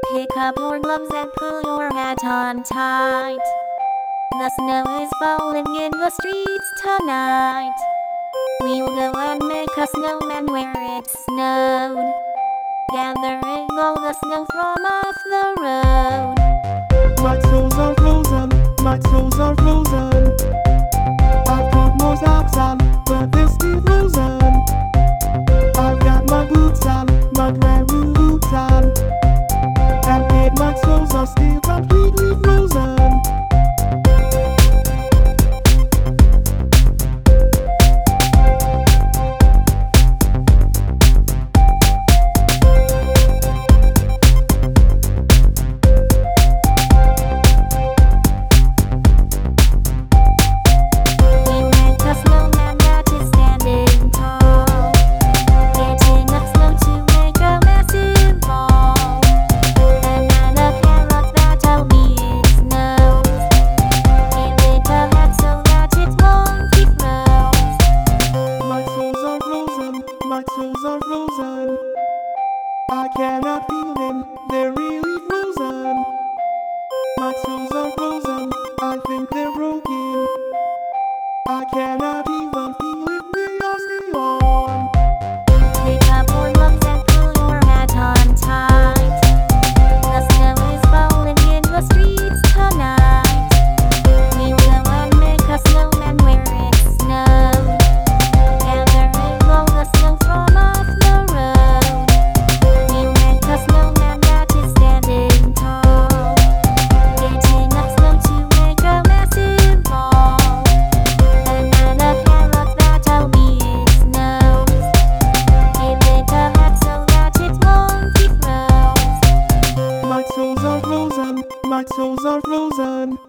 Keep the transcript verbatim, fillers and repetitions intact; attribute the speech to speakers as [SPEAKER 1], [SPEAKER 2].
[SPEAKER 1] Pick up your gloves and pull your hat on tight. The snow is falling in the streets tonight. We'll go and make a snowman where it snowed, gathering all the snow from off the road.
[SPEAKER 2] My toes are frozen, my toes are frozen. I've put more socks on, but they're still frozen. I've got my boots on, my brand new boots on, and yet my toes are still completely frozen. My toes are frozen. I cannot feel them, they're really frozen. My toes are frozen, I think they're broken. I cannot even feel if they are still on.
[SPEAKER 1] Pick up your gloves and pull your hat on tight. The snow is falling in the streets tonight. We will go and make a snowman where it snowed, gathering all the snow from off the road. We'll make a snowman that is standing tall, getting up snow to make a massive ball. Banana carrot, that'll be its nose. Give it a hat so that it won't be froze.
[SPEAKER 2] My toes are frozen, my toes are frozen.